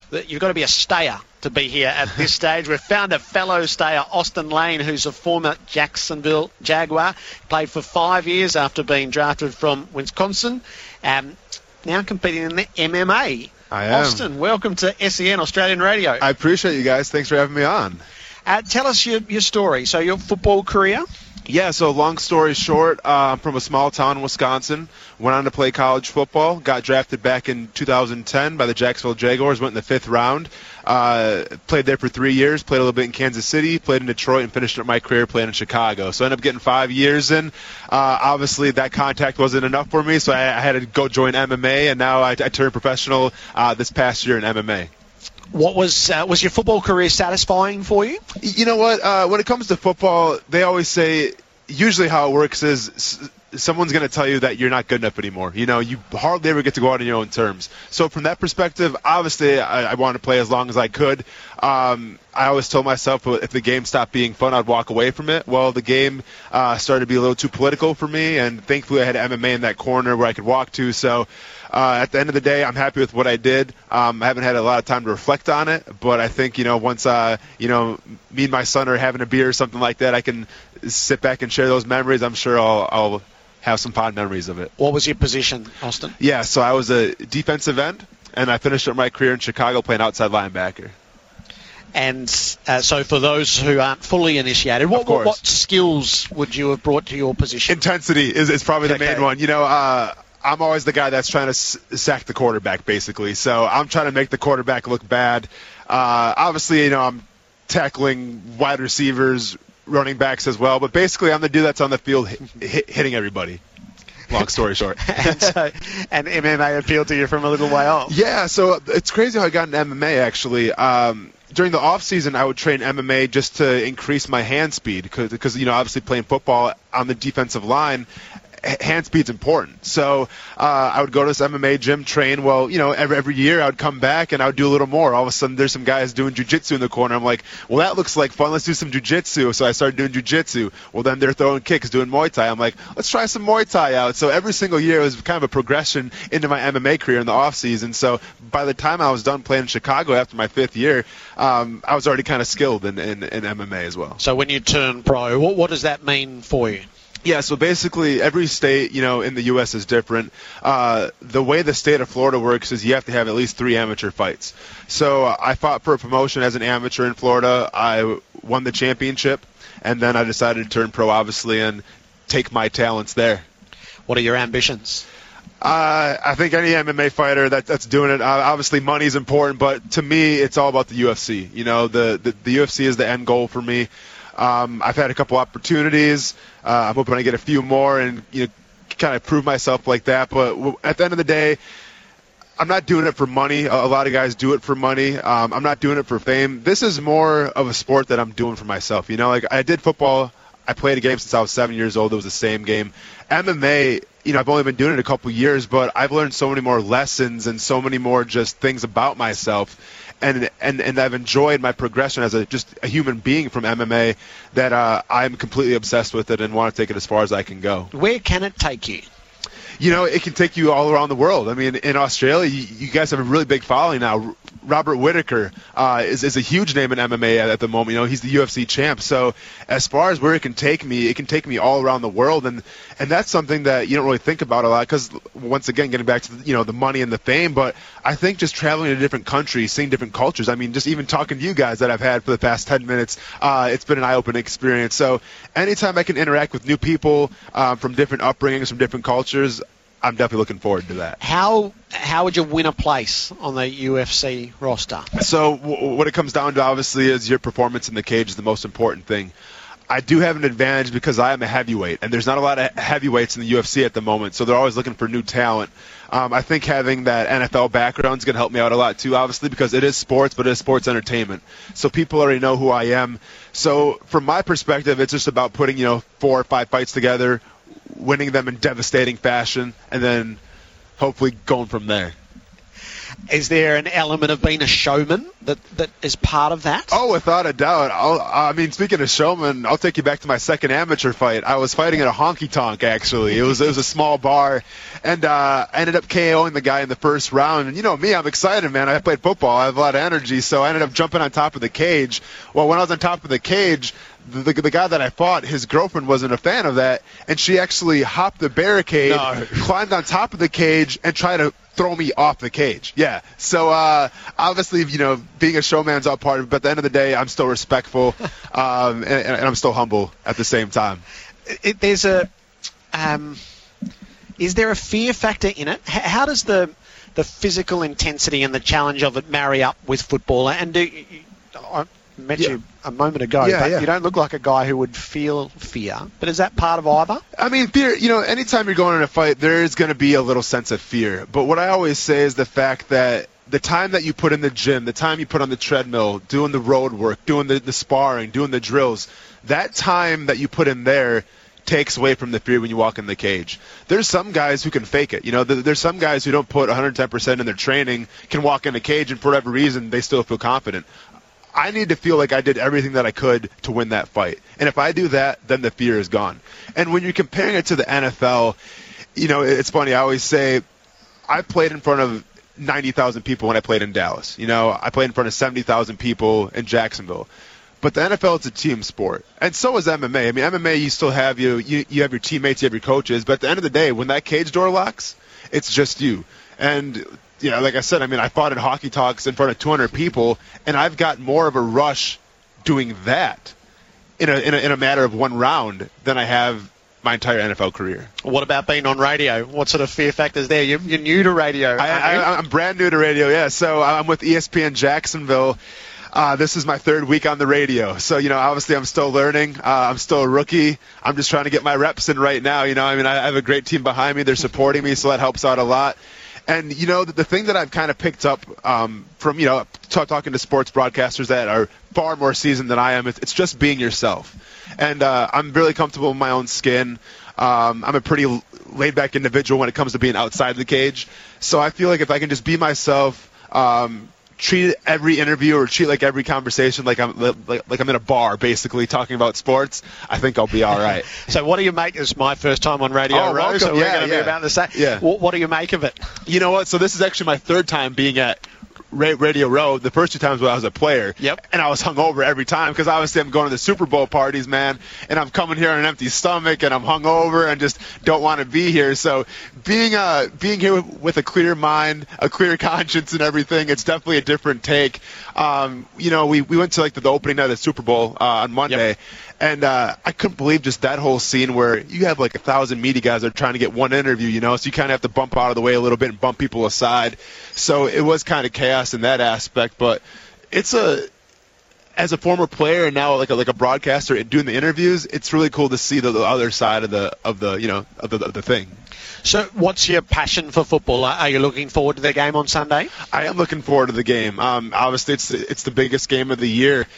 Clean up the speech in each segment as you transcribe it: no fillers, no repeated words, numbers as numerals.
that you've got to be a stayer to be here at this stage. We've found a fellow stayer, Austin Lane, who's a former Jacksonville Jaguar, played for 5 years after being drafted from Wisconsin, now competing in the MMA. I am. Austin, welcome to SEN Australian Radio. I appreciate you guys. Thanks for having me on. Tell us your story. So your football career? Yeah, so long story short, I'm from a small town in Wisconsin, went on to play college football, got drafted back in 2010 by the Jacksonville Jaguars, went in the 5th round, played there for 3 years, played a little bit in Kansas City, played in Detroit, and finished up my career playing in Chicago. So I ended up getting 5 years in. Obviously, that contact wasn't enough for me, so I had to go join MMA, and now I turned professional this past year in MMA. What was your football career satisfying for you? You know what? When it comes to football, they always say usually how it works is someone's going to tell you that you're not good enough anymore. You know, you hardly ever get to go out on your own terms. So from that perspective, obviously I wanted to play as long as I could. I always told myself if the game stopped being fun, I'd walk away from it. Well, the game started to be a little too political for me, and thankfully I had MMA in that corner where I could walk to. So at the end of the day, I'm happy with what I did. I haven't had a lot of time to reflect on it, but I think, once, me and my son are having a beer or something like that, I can sit back and share those memories. I'm sure I'll have some fond memories of it. What was your position, Austin? Yeah, so I was a defensive end, and I finished up my career in Chicago playing outside linebacker. And so for those who aren't fully initiated, what skills would you have brought to your position? Intensity is probably the main one. I'm always the guy that's trying to sack the quarterback, basically. So I'm trying to make the quarterback look bad. Obviously, I'm tackling wide receivers, running backs as well. But basically, I'm the dude that's on the field hitting everybody. Long story short. and MMA appealed to you from a little way off. Yeah, so it's crazy how I got into MMA, actually. During the off season, I would train MMA just to increase my hand speed because obviously playing football on the defensive line, hand speed's important. So I would go to this MMA gym, train. Well, every year I would come back and I would do a little more. All of a sudden, there's some guys doing jiu-jitsu in the corner. I'm like, well, that looks like fun. Let's do some jiu-jitsu. So I started doing jiu-jitsu. Well, then they're throwing kicks, doing Muay Thai. I'm like, let's try some Muay Thai out. So every single year it was kind of a progression into my MMA career in the off season. So by the time I was done playing in Chicago after my 5th year, I was already kind of skilled in MMA as well. So when you turn pro, what does that mean for you? Yeah, so basically every state, in the U.S. is different. The way the state of Florida works is you have to have at least 3 amateur fights. So I fought for a promotion as an amateur in Florida. I won the championship, and then I decided to turn pro, obviously, and take my talents there. What are your ambitions? I think any MMA fighter that's doing it, obviously money is important, but to me it's all about the UFC. The UFC is the end goal for me. I've had a couple opportunities. I'm hoping I get a few more and kind of prove myself like that. But at the end of the day, I'm not doing it for money. A lot of guys do it for money. I'm not doing it for fame. This is more of a sport that I'm doing for myself. I did football. I played a game since I was 7 years old. It was the same game. MMA, I've only been doing it a couple years, but I've learned so many more lessons and so many more just things about myself. And I've enjoyed my progression as just a human being from MMA that I'm completely obsessed with it and want to take it as far as I can go. Where can it take you? It can take you all around the world. I mean, in Australia, you guys have a really big following now. Robert Whittaker is a huge name in MMA at the moment. He's the UFC champ. So as far as where it can take me all around the world. And that's something that you don't really think about a lot because, once again, getting back to the money and the fame. But I think just traveling to different countries, seeing different cultures. I mean, just even talking to you guys that I've had for the past 10 minutes, it's been an eye-opening experience. So anytime I can interact with new people from different upbringings, from different cultures, I'm definitely looking forward to that. How would you win a place on the UFC roster? So what it comes down to, obviously, is your performance in the cage is the most important thing. I do have an advantage because I am a heavyweight, and there's not a lot of heavyweights in the UFC at the moment, so they're always looking for new talent. I think having that NFL background is going to help me out a lot, too, obviously, because it is sports, but it is sports entertainment. So people already know who I am. So from my perspective, it's just about putting, 4 or 5 fights together, winning them in devastating fashion, and then hopefully going from there. Is there an element of being a showman that is part of that? Oh, without a doubt. I mean, speaking of showman, I'll take you back to my second amateur fight. I was fighting at a honky-tonk, actually. It was a small bar, and I ended up KOing the guy in the first round. And you know me, I'm excited, man. I played football. I have a lot of energy, so I ended up jumping on top of the cage. Well, when I was on top of the cage, the guy that I fought, his girlfriend wasn't a fan of that, and she actually hopped the barricade, climbed on top of the cage, and tried to throw me off the cage. Yeah. So obviously, you know, being a showman's all part of it, but at the end of the day, I'm still respectful, and I'm still humble at the same time. Is there a fear factor in it? How does the physical intensity and the challenge of it marry up with football? And I met you a moment ago, but you don't look like a guy who would feel fear. But is that part of either? I mean, fear, you know, anytime you're going in a fight, there is going to be a little sense of fear. But what I always say is the fact that the time that you put in the gym, the time you put on the treadmill, doing the road work, doing the sparring, doing the drills, that time that you put in there takes away from the fear when you walk in the cage. There's some guys who can fake it. You know, there's some guys who don't put 110% in their training, can walk in the cage, and for whatever reason, they still feel confident. I need to feel like I did everything that I could to win that fight. And if I do that, then the fear is gone. And when you're comparing it to the NFL, you know, it's funny. I always say I played in front of 90,000 people when I played in Dallas. You know, I played in front of 70,000 people in Jacksonville. But the NFL, it's a team sport. And so is MMA. I mean, MMA, you still have you have your teammates, you have your coaches. But at the end of the day, when that cage door locks, it's just you. And you know, like I said, I mean, I fought at hockey talks in front of 200 people, and I've got more of a rush doing that in a matter of one round than I have my entire NFL career. What about being on radio? What sort of fear factors there? You're new to radio. I'm brand new to radio, yeah. So I'm with ESPN Jacksonville. This is my third week on the radio. So, you know, obviously I'm still learning. I'm still a rookie. I'm just trying to get my reps in right now. You know, I mean, I have a great team behind me. They're supporting me, so that helps out a lot. And, you know, the thing that I've kind of picked up from, you know, talking to sports broadcasters that are far more seasoned than I am, it's just being yourself. And I'm really comfortable in my own skin. I'm a pretty laid-back individual when it comes to being outside the cage. So I feel like if I can just be myself, treat every interview or treat like every conversation like I'm in a bar, basically talking about sports, I think I'll be all right. So what do you make? This is my first time on Radio Row, so we're going to be about the same. Yeah. What do you make of it? You know what? So this is actually my third time being at Radio Row. The first two times when I was a player, and I was hungover every time because obviously I'm going to the Super Bowl parties, man, and I'm coming here on an empty stomach and I'm hungover and just don't want to be here. So being here with a clear mind, a clear conscience, and everything, it's definitely a different take. You know, we went to like the opening night of the Super Bowl on Monday. And I couldn't believe just that whole scene where you have like 1,000 media guys that are trying to get one interview, you know, so you kind of have to bump out of the way a little bit and bump people aside. So it was kind of chaos in that aspect. But it's as a former player and now like a broadcaster doing the interviews, it's really cool to see the other side of the thing. So what's your passion for football? Are you looking forward to the game on Sunday? I am looking forward to the game. Obviously, it's the biggest game of the year.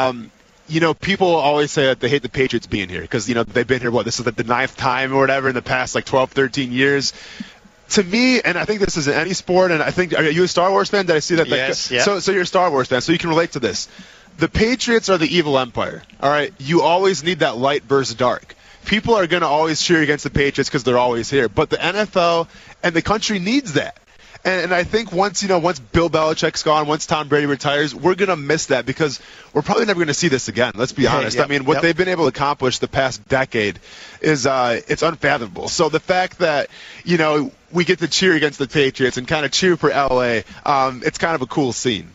You know, people always say that they hate the Patriots being here because, you know, they've been here, this is like the 9th time or whatever in the past, like 12, 13 years. To me, and I think this is in any sport, and I think, are you a Star Wars fan? Did I see that? Yes, yeah. So you're a Star Wars fan, so you can relate to this. The Patriots are the evil empire, all right? You always need that light versus dark. People are going to always cheer against the Patriots because they're always here, but the NFL and the country needs that. And I think once Bill Belichick's gone, once Tom Brady retires, we're going to miss that because we're probably never going to see this again. Let's be honest. I mean, what they've been able to accomplish the past decade is it's unfathomable. So the fact that, you know, we get to cheer against the Patriots and kind of cheer for LA, it's kind of a cool scene.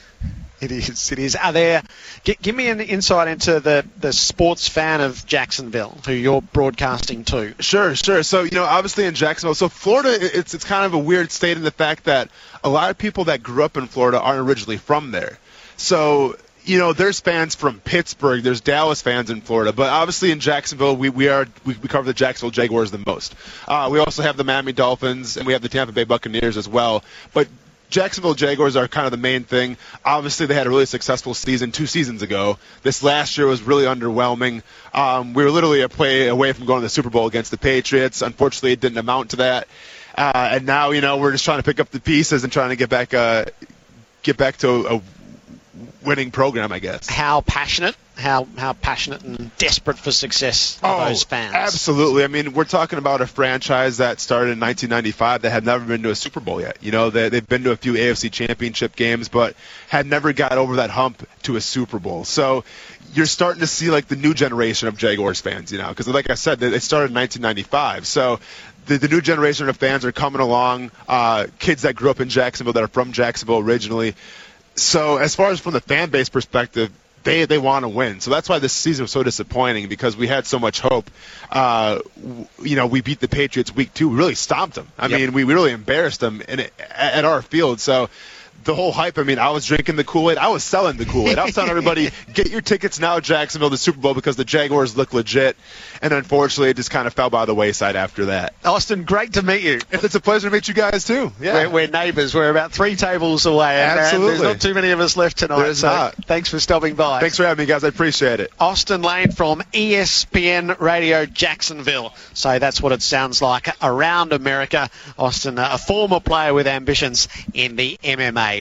It is. Give me an insight into the sports fan of Jacksonville, who you're broadcasting to. Sure. So, you know, obviously in Jacksonville, so Florida, it's kind of a weird state in the fact that a lot of people that grew up in Florida aren't originally from there. So, you know, there's fans from Pittsburgh, there's Dallas fans in Florida, but obviously in Jacksonville, we cover the Jacksonville Jaguars the most. We also have the Miami Dolphins, and we have the Tampa Bay Buccaneers as well. But Jacksonville Jaguars are kind of the main thing. Obviously, they had a really successful season 2 seasons ago. This last year was really underwhelming. We were literally a play away from going to the Super Bowl against the Patriots. Unfortunately, it didn't amount to that. And now, we're just trying to pick up the pieces and trying to get back to a winning program, I guess. How passionate and desperate for success are those fans? Absolutely. I mean, we're talking about a franchise that started in 1995 that had never been to a Super Bowl yet. They've been to a few AFC Championship games, but had never got over that hump to a Super Bowl. So you're starting to see like the new generation of Jaguars fans, because like I said, they started in 1995. So the new generation of fans are coming along, kids that grew up in Jacksonville, that are from Jacksonville originally. So as far as from the fan base perspective, they want to win. So that's why this season was so disappointing, because we had so much hope. We beat the Patriots week 2. We really stomped them. I mean, we really embarrassed them at our field. So the whole hype, I was drinking the Kool-Aid. I was selling the Kool-Aid. I was telling everybody, get your tickets now, Jacksonville, the Super Bowl, because the Jaguars look legit. And unfortunately, it just kind of fell by the wayside after that. Austin, great to meet you. It's a pleasure to meet you guys, too. Yeah. We're neighbours. We're about 3 tables away. Absolutely. There's not too many of us left tonight. There's not. Thanks for stopping by. Thanks for having me, guys. I appreciate it. Austin Lane from ESPN Radio Jacksonville. So that's what it sounds like around America. Austin, a former player with ambitions in the MMA.